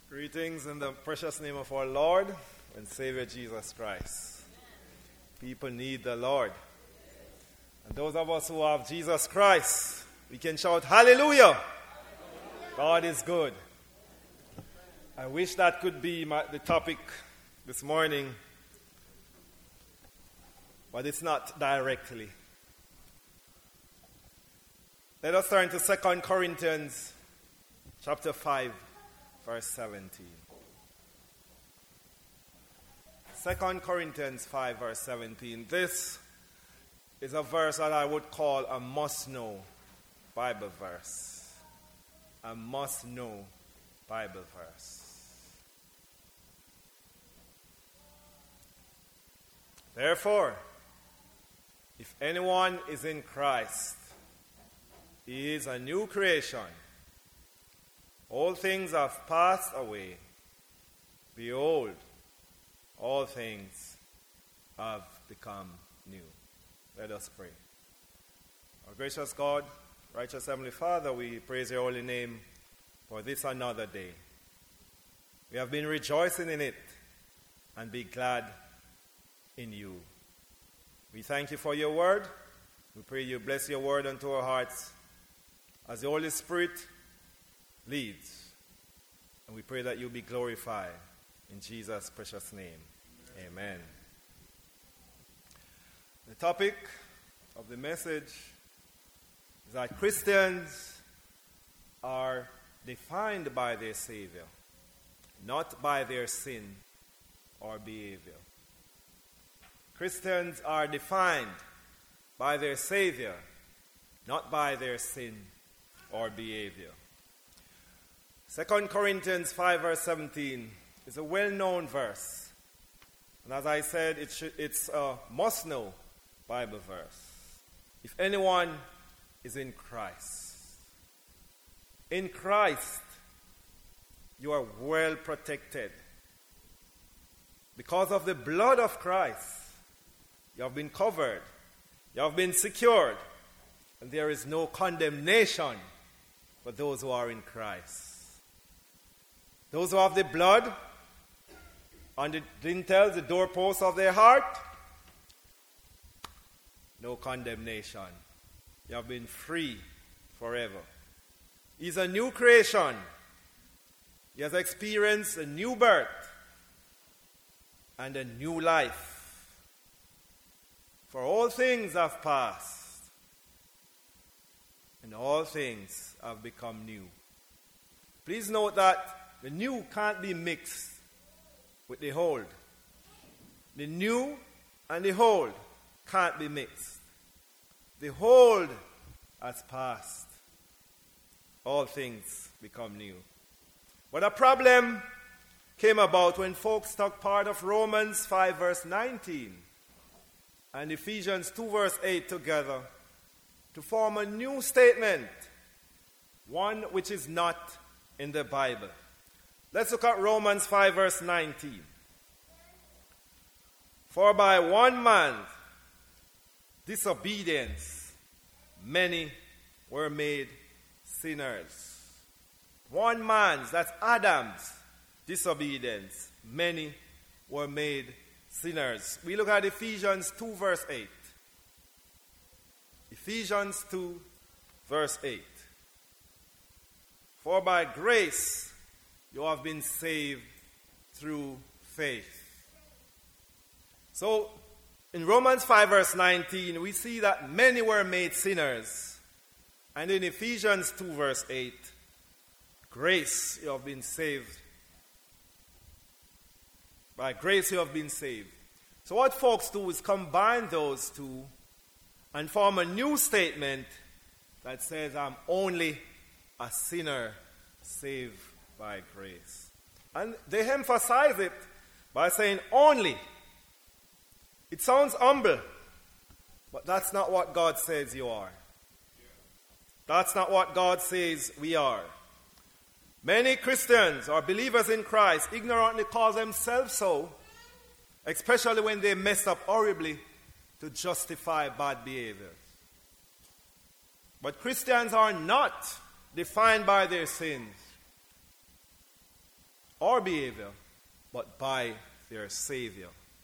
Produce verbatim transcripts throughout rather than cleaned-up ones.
Greetings in the precious name of our Lord and Savior Jesus Christ. People need the Lord. And those of us who have Jesus Christ, we can shout hallelujah. God is good. I wish that could be my, the topic this morning, but it's not directly. Let us turn to Second Corinthians chapter five, verse seventeen. Second Corinthians five, verse seventeen. This is a verse that I would call a must-know Bible verse. A must-know Bible verse. Therefore, if anyone is in Christ, he is a new creation. All things have passed away. Behold, all things have become new. Let us pray. Our gracious God, righteous Heavenly Father, we praise your holy name for this another day. We have been rejoicing in it and be glad in you. We thank you for your word. We pray you bless your word unto our hearts as the Holy Spirit leads. And we pray that you be glorified in Jesus' precious name. Amen. The topic of the message is that Christians are defined by their Savior, not by their sin or behavior. Christians are defined by their Savior, not by their sin or behavior. Second Corinthians five, verse seventeen is a well-known verse. And as I said, it should, it's a must-know Bible verse. If anyone is in Christ, in Christ, you are well protected. Because of the blood of Christ, you have been covered, you have been secured, and there is no condemnation for those who are in Christ. Those who have the blood on the lintels, the doorposts of their heart, no condemnation. You have been free forever. He's a new creation. He has experienced a new birth and a new life. For all things have passed, and all things have become new. Please note that the new can't be mixed with the old. The new and the old can't be mixed. The old has passed. All things become new. But a problem came about when folks took part of Romans five, verse nineteen and Ephesians two, verse eight together to form a new statement, one which is not in the Bible. Let's look at Romans five, verse nineteen. For by one man's disobedience, many were made sinners. One man's, that's Adam's, disobedience, many were made sinners. We look at Ephesians two, verse eight. Ephesians two, verse eight. For by grace you have been saved through faith. So, in Romans five, verse nineteen, we see that many were made sinners. And in Ephesians two, verse eight, grace you have been saved. By grace you have been saved. So what folks do is combine those two and form a new statement that says, I'm only a sinner saved by grace. And they emphasize it by saying only. It sounds humble, but that's not what God says you are. That's not what God says we are. Many Christians or believers in Christ ignorantly call themselves so, especially when they mess up horribly to justify bad behavior. But Christians are not defined by their sins. or behavior, but by their Savior.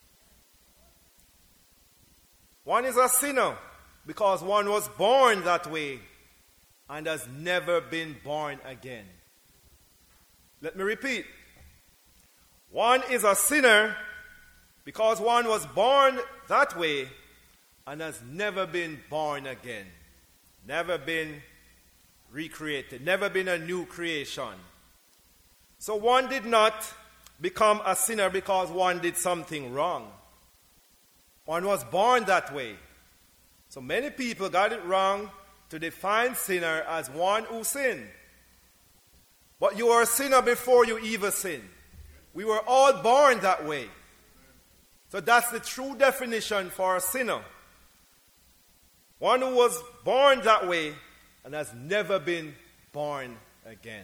One is a sinner because one was born that way and has never been born again. Let me repeat. One is a sinner because one was born that way and has never been born again. Never been recreated. Never been a new creation. So one did not become a sinner because one did something wrong. One was born that way. So many people got it wrong to define sinner as one who sinned. But you were a sinner before you even sinned. We were all born that way. So that's the true definition for a sinner. One who was born that way and has never been born again.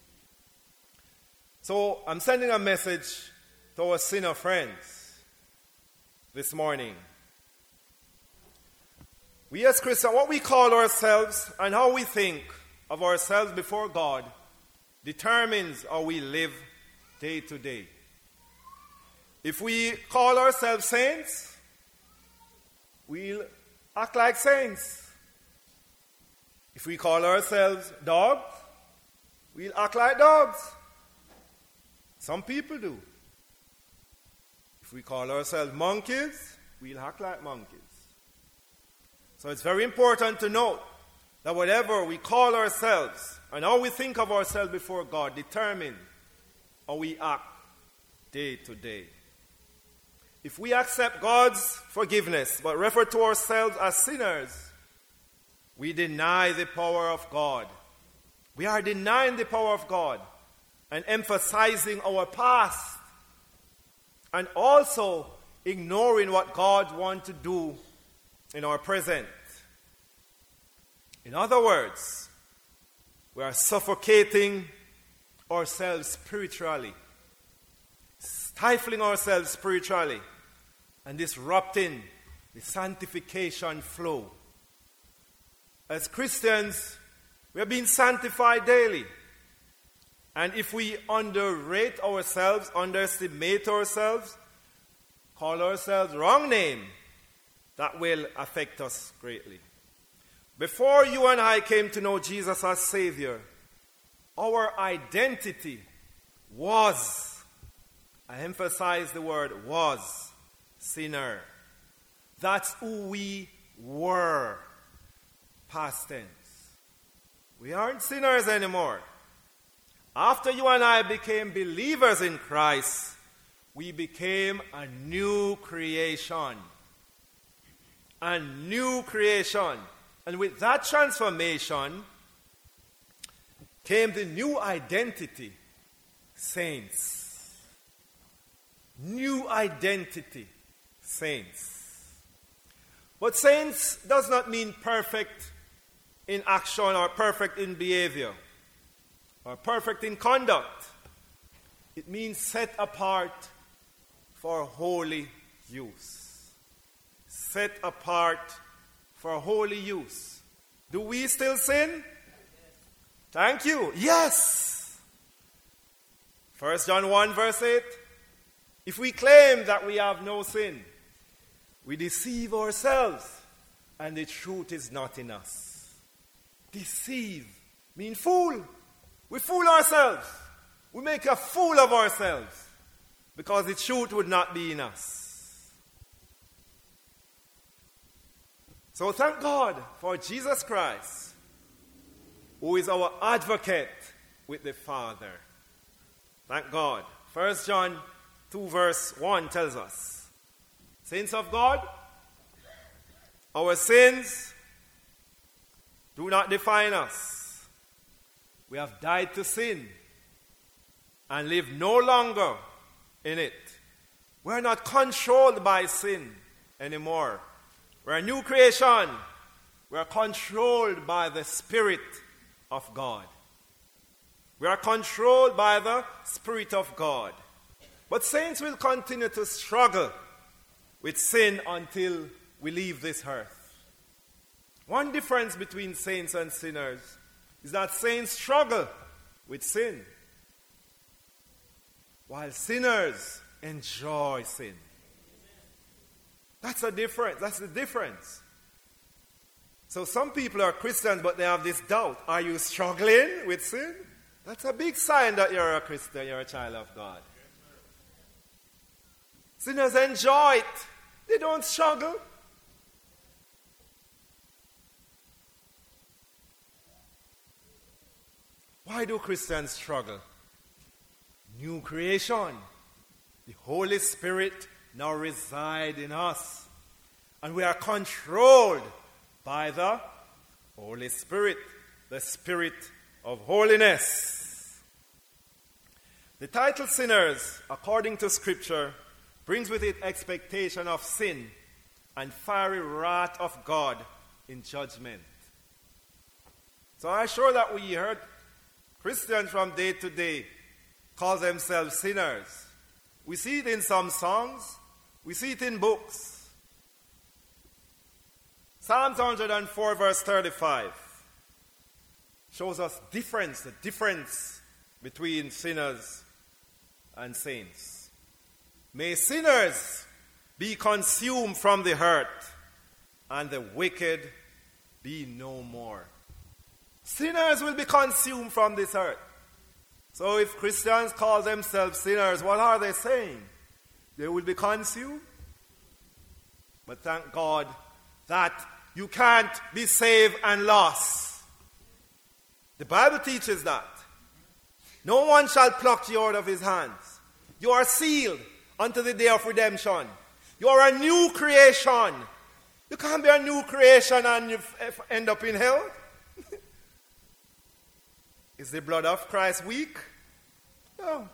So I'm sending a message to our sinner friends this morning. We as Christians, what we call ourselves and how we think of ourselves before God determines how we live day to day. If we call ourselves saints, we'll act like saints. If we call ourselves dogs, we'll act like dogs. Some people do. If we call ourselves monkeys, we'll act like monkeys. So it's very important to note that whatever we call ourselves and how we think of ourselves before God determine how we act day to day. If we accept God's forgiveness but refer to ourselves as sinners, we deny the power of God. We are denying the power of God and emphasizing our past and also ignoring what God wants to do in our present. In other words, we are suffocating ourselves spiritually, stifling ourselves spiritually, and disrupting the sanctification flow. As Christians, we are being sanctified daily. And if we underrate ourselves, underestimate ourselves, call ourselves wrong name, that will affect us greatly. Before you and I came to know Jesus as Savior, our identity was, I emphasize the word was, sinner. That's who we were. Past tense. We aren't sinners anymore. After you and I became believers in Christ, we became a new creation. A new creation. And with that transformation came the new identity, saints. New identity, saints. But saints does not mean perfect in action or perfect in behavior or perfect in conduct. It means set apart for holy use. Set apart for holy use. Do we still sin? Thank you. Yes. First John one verse eight. If we claim that we have no sin, we deceive ourselves and the truth is not in us. Deceive mean fool. We fool ourselves. We make a fool of ourselves because the truth would not be in us. So thank God for Jesus Christ, who is our advocate with the Father. Thank God. First John two verse one tells us, saints of God, our sins do not define us. We have died to sin and live no longer in it. We are not controlled by sin anymore. We're a new creation. We are controlled by the Spirit of God. We are controlled by the Spirit of God. But saints will continue to struggle with sin until we leave this earth. One difference between saints and sinners is that saints struggle with sin. while sinners enjoy sin. That's a difference. That's the difference. So some people are Christians, but they have this doubt. Are you struggling with sin? That's a big sign that you're a Christian, you're a child of God. Sinners enjoy it. They don't struggle. Why do Christians struggle? New creation. The Holy Spirit now resides in us. And we are controlled by the Holy Spirit, the Spirit of holiness. The title Sinners, according to Scripture, brings with it expectation of sin and fiery wrath of God in judgment. So I'm sure that we heard Christians from day to day call themselves sinners. We see it in some songs. We see it in books. Psalms one hundred four verse thirty-five shows us difference, the difference between sinners and saints. May sinners be consumed from the earth, and the wicked be no more. Sinners will be consumed from this earth. So if Christians call themselves sinners, what are they saying? They will be consumed. But thank God that you can't be saved and lost. The Bible teaches that. No one shall pluck you out of his hands. You are sealed unto the day of redemption. You are a new creation. You can't be a new creation and you end up in hell. Is the blood of Christ weak? No.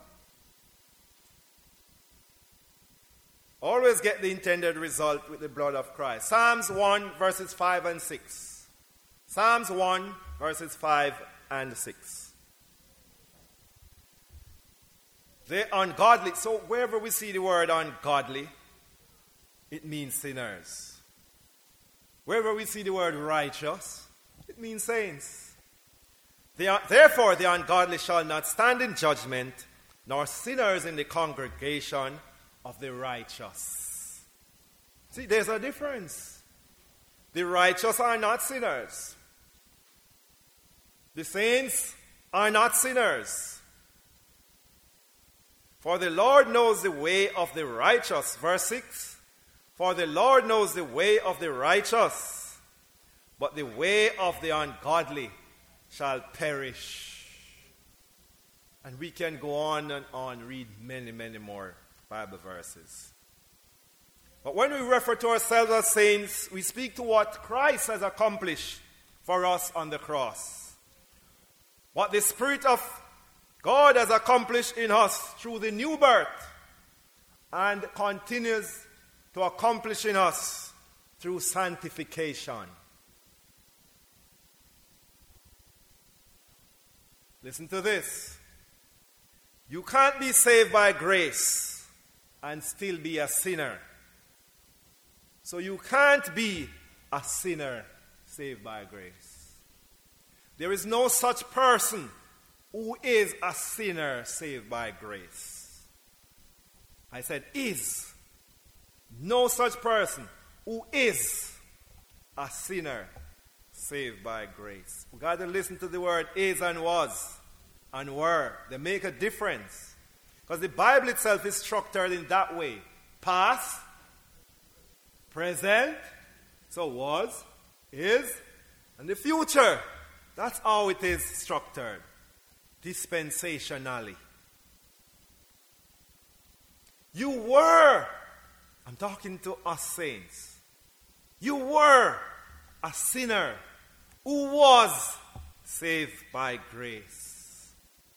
Always get the intended result with the blood of Christ. Psalms one, verses five and six. Psalms one, verses five and six. The ungodly. So wherever we see the word ungodly, it means sinners. Wherever we see the word righteous, it means saints. The, therefore, the ungodly shall not stand in judgment, nor sinners in the congregation of the righteous. See, there's a difference. The righteous are not sinners. The saints are not sinners. For the Lord knows the way of the righteous. Verse six. For the Lord knows the way of the righteous, but the way of the ungodly shall perish. And we can go on and on, read many, many more Bible verses. But when we refer to ourselves as saints, we speak to what Christ has accomplished for us on the cross. What the Spirit of God has accomplished in us through the new birth and continues to accomplish in us through sanctification. Listen to this. You can't be saved by grace and still be a sinner. So you can't be a sinner saved by grace. There is no such person who is a sinner saved by grace. I said is. No such person who is a sinner saved by grace. We got to listen to the word is and was and were. They make a difference. Because the Bible itself is structured in that way. Past, present, so was, is, and the future. That's how it is structured. Dispensationally. You were, I'm talking to us saints. You were a sinner who was saved by grace.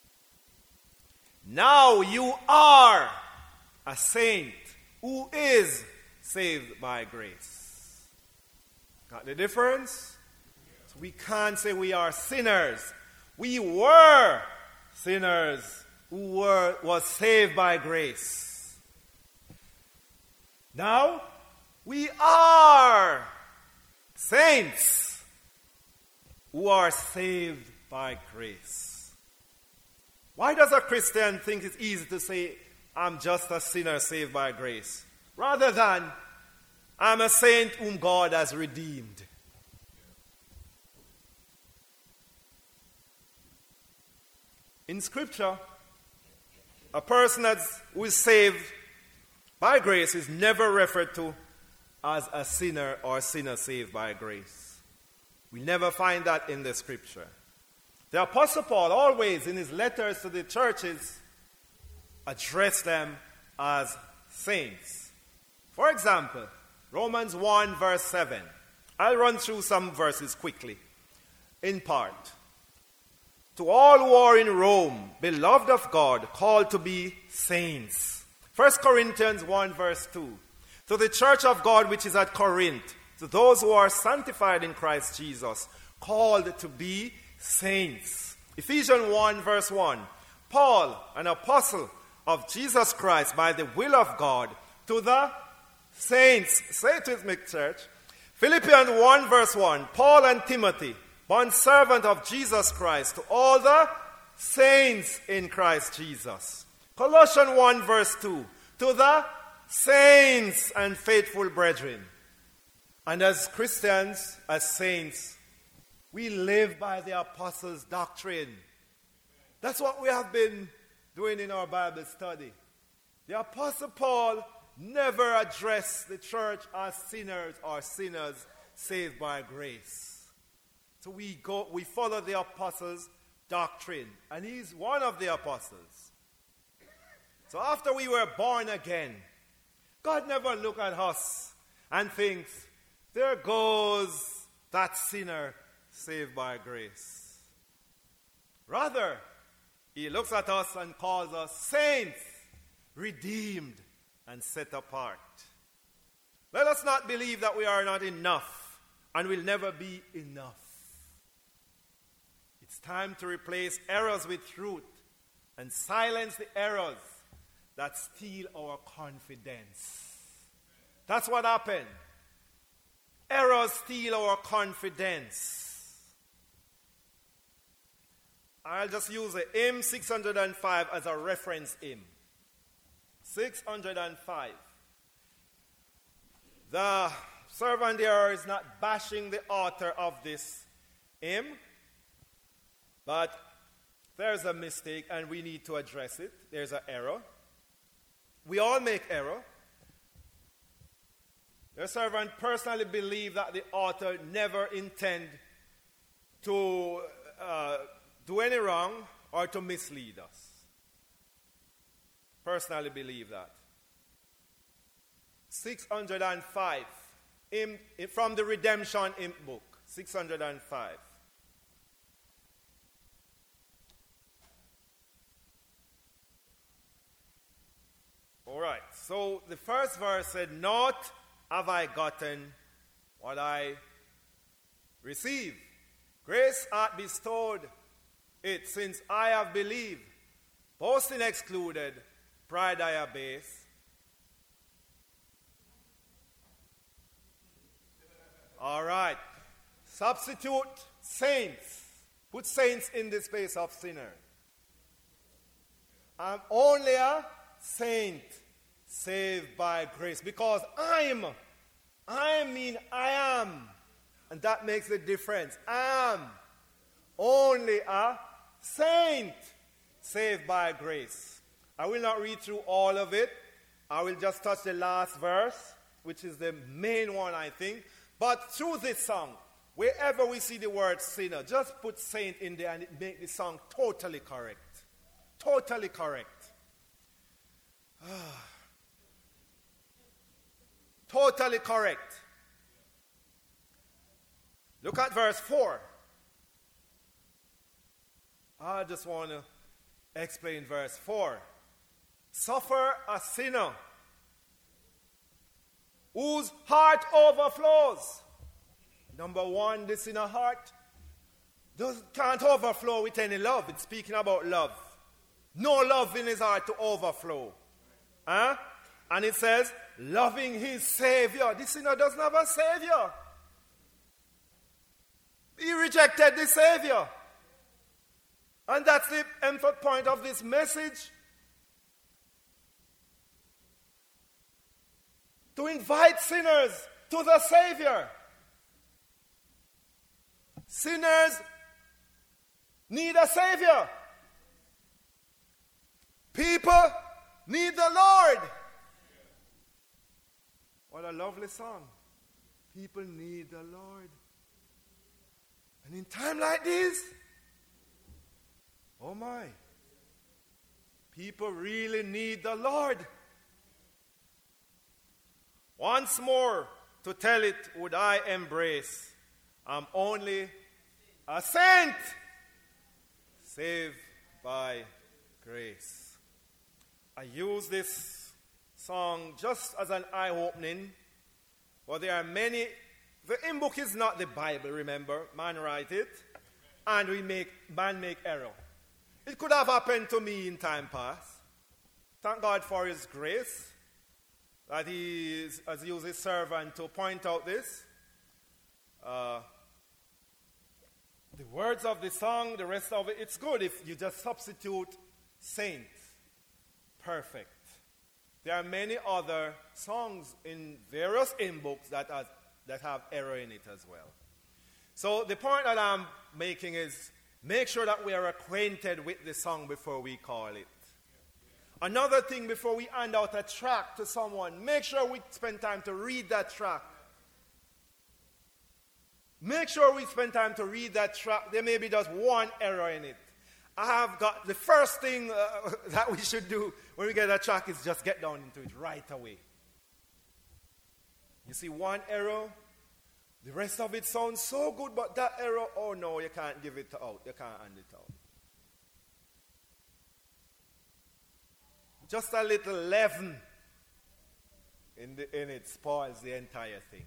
Now you are a saint who is saved by grace. Got the difference? So we can't say we are sinners. We were sinners who were was saved by grace. Now we are saints who are saved by grace. Why does a Christian think it's easy to say, I'm just a sinner saved by grace, rather than, I'm a saint whom God has redeemed? In Scripture, a person that's, who is saved by grace is never referred to as a sinner or a sinner saved by grace. We never find that in the Scripture. The Apostle Paul always, in his letters to the churches, addressed them as saints. For example, Romans one verse seven. I'll run through some verses quickly, in part. To all who are in Rome, beloved of God, called to be saints. First Corinthians one verse two. To the church of God which is at Corinth, to those who are sanctified in Christ Jesus, called to be saints. Ephesians one verse one. Paul, an apostle of Jesus Christ by the will of God, to the saints. Say it with me, church. Philippians one verse one. Paul and Timothy, bondservant of Jesus Christ, to all the saints in Christ Jesus. Colossians one verse two. To the saints and faithful brethren. And as Christians, as saints, we live by the apostles' doctrine. That's what we have been doing in our Bible study. The Apostle Paul never addressed the church as sinners or sinners saved by grace. So we go, we follow the apostles' doctrine, and he's one of the apostles. So after we were born again, God never looked at us and thinks, there goes that sinner saved by grace. Rather, he looks at us and calls us saints, redeemed, and set apart. Let us not believe that we are not enough and will never be enough. It's time to replace errors with truth and silence the errors that steal our confidence. That's what happened. Errors steal our confidence. I'll just use the hymn six hundred five as a reference hymn. six hundred five. The servant here is not bashing the author of this hymn, but there's a mistake and we need to address it. There's an error. We all make error. The servant personally believed that the author never intended to uh, do any wrong or to mislead us. Personally believe that. six hundred five, in, in, from the Redemption Hymn book, six hundred five. All right, so the first verse said, "Not have I gotten what I received. Grace hath bestowed it, since I have believed. Boasting excluded, pride I abase." All right. Substitute saints. Put saints in the space of sinner. I'm only a saint saved by grace, because I'm, I mean I am, and that makes the difference. I'm only a saint saved by grace. I will not read through all of it. I will just touch the last verse, which is the main one, I think. But through this song, wherever we see the word sinner, just put saint in there and it makes the song totally correct. Totally correct. Totally correct. Look at verse four. I just want to explain verse four. Suffer a sinner whose heart overflows. Number one, the sinner heart does, can't overflow with any love. It's speaking about love. No love in his heart to overflow. Huh? And it says, loving his Savior. The sinner doesn't have a Savior. He rejected the Savior. And that's the emphasis point of this message. To invite sinners to the Savior. Sinners need a Savior. People need the Lord. What a lovely song. People need the Lord. And in time like this, oh my, people really need the Lord. Once more, to tell it would I embrace, I'm only a saint, saved by grace. I use this song just as an eye-opening, but there are many. The hymn book is not the Bible, remember. Man write it, and we make man make error. It could have happened to me in time past. Thank God for His grace, that He is, has used His servant to point out this. Uh, the words of the song, the rest of it, it's good if you just substitute saint, perfect. There are many other songs in various hymn books that, has, that have error in it as well. So the point that I'm making is, make sure that we are acquainted with the song before we call it. Another thing, before we hand out a tract to someone, make sure we spend time to read that tract. Make sure we spend time to read that tract. There may be just one error in it. I have got the first thing uh, that we should do when we get a tract is just get down into it right away. You see one error, the rest of it sounds so good, but that error, oh no, you can't give it out. You can't hand it out. Just a little leaven in, the, in it spoils the entire thing.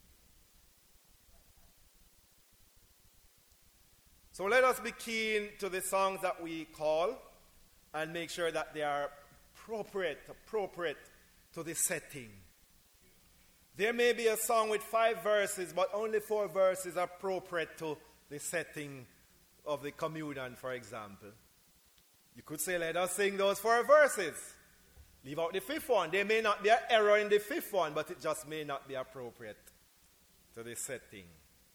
So let us be keen to the songs that we call and make sure that they are appropriate, appropriate to the setting. There may be a song with five verses, but only four verses are appropriate to the setting of the communion, for example. You could say, let us sing those four verses. Leave out the fifth one. There may not be an error in the fifth one, but it just may not be appropriate to the setting.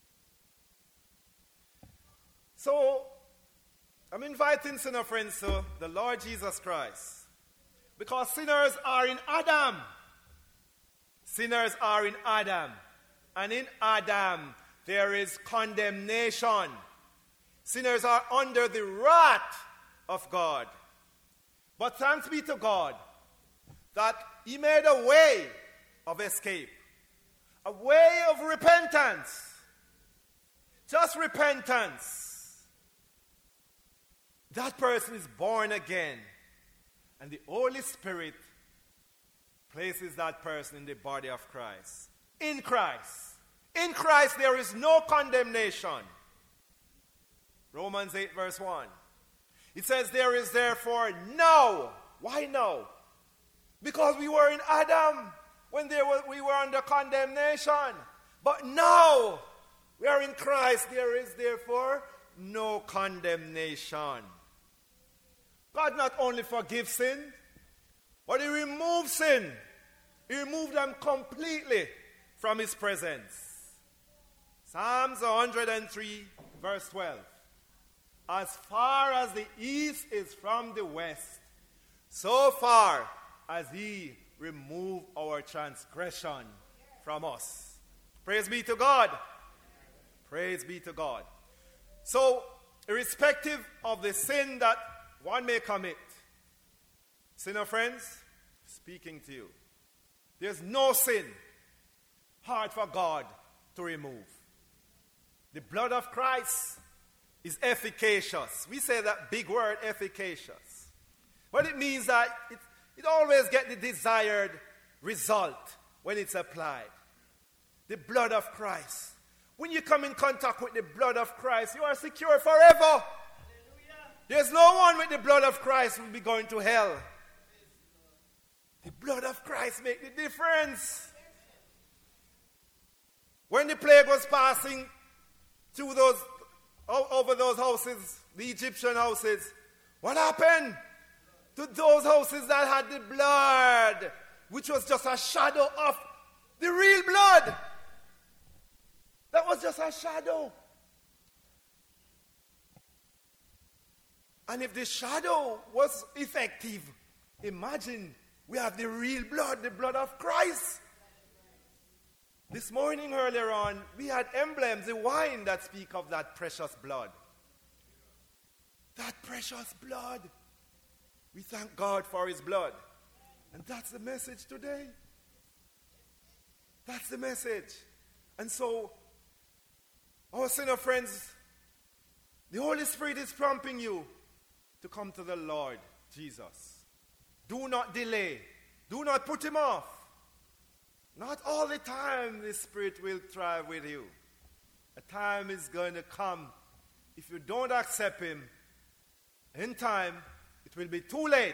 So, I'm inviting sinner friends to the Lord Jesus Christ. Because sinners are in Adam. Sinners are in Adam. And in Adam, there is condemnation. Sinners are under the wrath of God. But thanks be to God that He made a way of escape. A way of repentance. Just repentance. That person is born again. And the Holy Spirit places that person in the body of Christ. In Christ. In Christ there is no condemnation. Romans eight verse one. It says there is therefore no. Why no? Because we were in Adam when there was, we were under condemnation. But now we are in Christ. There is therefore no condemnation. God not only forgives sin, but He removes sin. He removed them completely from His presence. Psalms one hundred three, verse twelve. As far as the east is from the west, so far as He removed our transgression from us. Praise be to God. Praise be to God. So, irrespective of the sin that one may commit, sinner friends, speaking to you, there's no sin hard for God to remove. The blood of Christ is efficacious. We say that big word, efficacious. But it means that it, it always gets the desired result when it's applied. The blood of Christ. When you come in contact with the blood of Christ, you are secure forever. There's no one with the blood of Christ who will be going to hell. The blood of Christ makes the difference. When the plague was passing through those o- over those houses, the Egyptian houses. What happened to those houses that had the blood, which was just a shadow of the real blood? That was just a shadow. And if the shadow was effective, imagine we have the real blood, the blood of Christ. This morning earlier on, we had emblems, the wine that speak of that precious blood. That precious blood. We thank God for his blood. And that's the message today. That's the message. And so, our sinner friends, the Holy Spirit is prompting you to come to the Lord Jesus. Do not delay. Do not put him off. Not all the time the Spirit will thrive with you. A time is going to come. If you don't accept him, in time, it will be too late.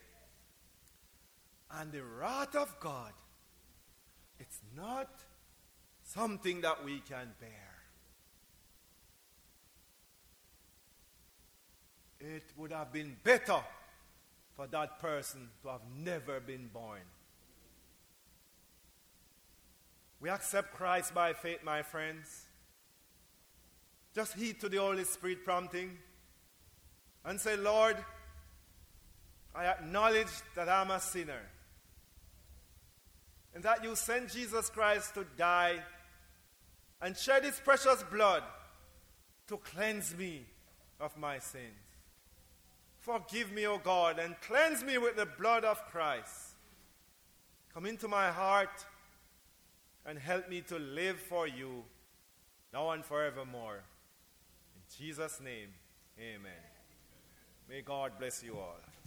And the wrath of God, it's not something that we can bear. It would have been better for that person to have never been born. We accept Christ by faith, my friends. Just heed to the Holy Spirit prompting and say, Lord, I acknowledge that I'm a sinner and that you sent Jesus Christ to die and shed his precious blood to cleanse me of my sins. Forgive me, O God, and cleanse me with the blood of Christ. Come into my heart and help me to live for you now and forevermore. In Jesus' name, amen. May God bless you all.